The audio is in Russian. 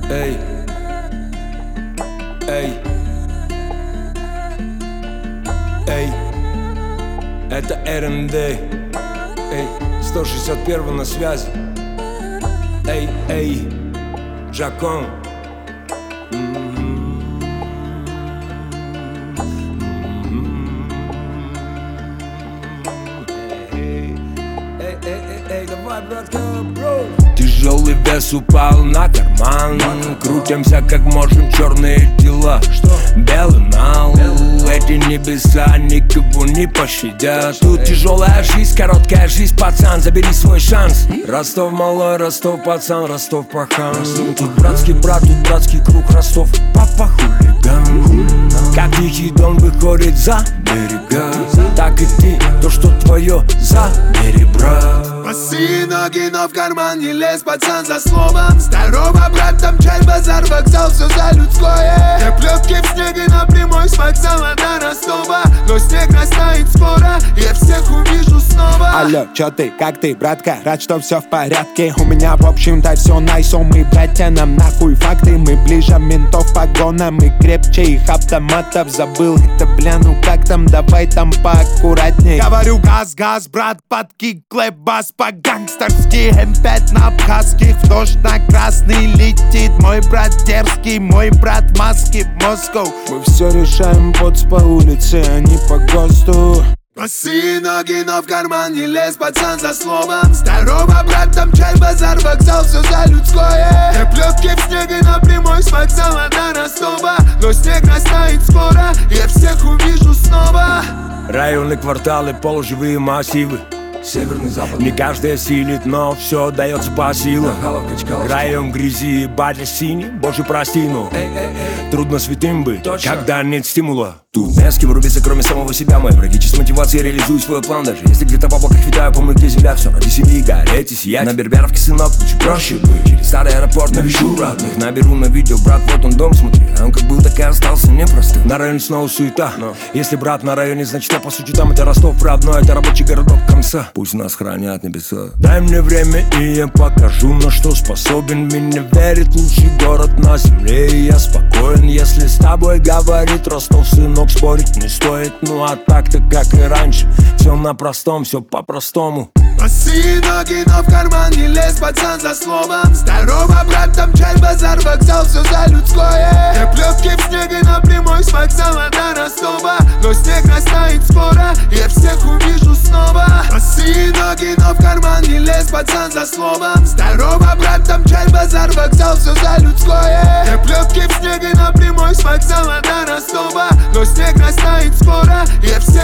Эй, эй, эй, это РНД. Эй, 161 на связи. Эй, эй, Жакон. Эй, давай, братка, бро. Тяжелый вес упал на карман. Крутимся как можем, черные дела. Белый нал, эти небеса никого не пощадят. Тут тяжелая жизнь, короткая жизнь, пацан, забери свой шанс. Ростов малой, Ростов пацан, Ростов пахан. Тут братский брат, тут братский круг, Ростов папа хулиган. Как тихий дон выходит за берега, так и ты, то что твое, забери, брат. Босые ноги, но в карман не лезь, пацан, за словом. Здорово, брат, там чай, базар, вокзал, все за людское. Я плетки в снеге напрямой с вокзала до Ростова. Но снег растает скоро, я всех увижу снова. Алло, чё ты, как ты, братка? Рад, что все в порядке. У меня, в общем-то, все найсо. Мы, братья, нам нахуй факты. Мы ближе ментов погона, мы крепче их автоматов. Забыл это, бля, ну как там, давай там поаккуратней. Говорю, газ, газ, брат, под кик, клэп, бас, по-гангстерски. М5 на абхазских, в дождь на красный летит. Мой брат дерзкий, мой брат в маске в Москву. Мы все решаем по улице, а не по ГОСТу. Босые ноги, но в карман не лезь, пацан, за словом. Здорово, брат, там чай, базар, вокзал, все за людское. Я плетки в снеге напрямой с вокзала до Ростова. Но снег растает скоро, я всех увижу снова. Районы, кварталы, полуживые массивы. Северный запад. Не каждый осилит, но все дается по силам. Район грязи, батя синий, боже прости, но трудно святым быть, когда нет стимула. Тут не с кем рубиться, кроме самого себя. Мои враги с мотивацией реализуют свой план. Даже если где-то в облаках витаю, помню, где земля. Все ради семьи, гореть и сиять. На Берберовке, сынок, чуть проще быть. Через старый аэропорт навещу родных. Наберу на видео, брат, вот он дом, смотри. А он как был, так и остался непростым. На районе снова суета, но если брат на районе, значит я по сути там. Это Ростов, родной, это рабочий городок конца. Пусть нас хранят небеса. Дай мне время, и я покажу, на что способен. Меня верит лучший город на земле, и я спокоен. Если с тобой говорит Ростов, сынок, спорить не стоит. Ну а так-то, как и раньше, все на простом, все по-простому. Босые ноги, но в карман не лезь, пацан, за словом. Здорово, брат, там чай, базар, вокзал, все за людское. Я плетки в снеге напрямой с вокзала до Ростова. Но снег растает скоро, я всех увижу снова. Босые ноги, но в карман не лезь, пацан, за словом. Здорово, брат, там чай, базар, вокзал, все за людское. Я плетки в снеге напрямой с вокзала до Ростова. Но снег растает скоро, я всех